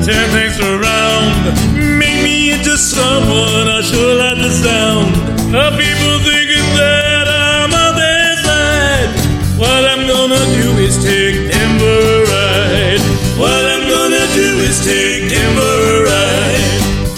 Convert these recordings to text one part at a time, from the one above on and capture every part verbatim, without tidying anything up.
turn things around, make me into someone I sure like the sound of people thinking that I'm on their side. What I'm gonna do is take them for a ride. What I'm gonna do is take them for a ride.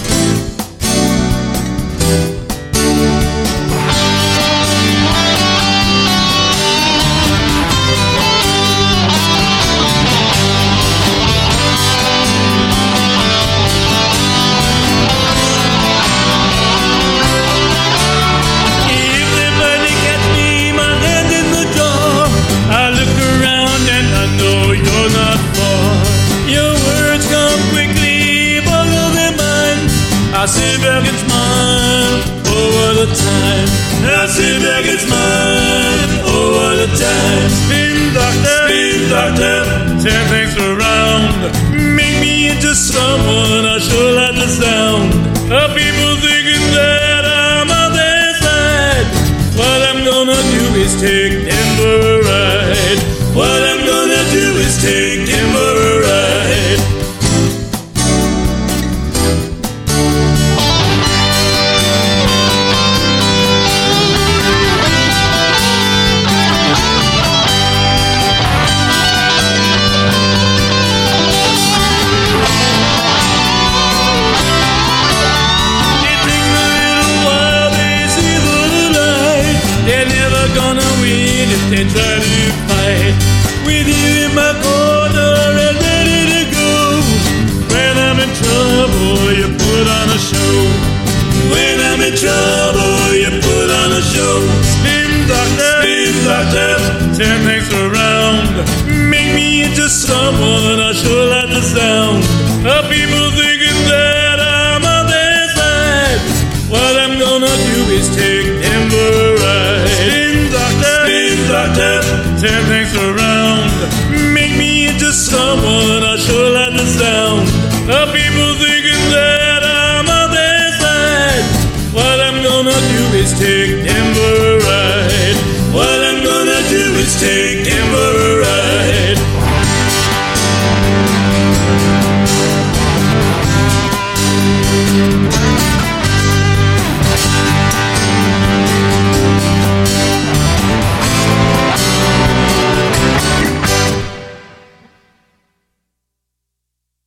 I sit back and smile over the time. I sit back and smile over the time. Spin doctor, spin doctor, turn things around, make me into someone I sure like the sound of people thinking that I'm on their side. What I'm gonna do is take them for a ride. What I'm gonna do is take them for a ride. They try to fight with you in my corner and ready to go. When I'm in trouble, you put on a show. When I'm in trouble, you put on a show. Spin doctor, spin doctor, turn things around, make me into someone I sure like the sound of people thinking that I'm on their side. What I'm gonna do is take them for a ride. Spin doctor, spin doctor, turn things around, make me into someone I sure like the sound of people thinking that I'm on their side. What I'm gonna do is take them for a ride. What I'm gonna do is take them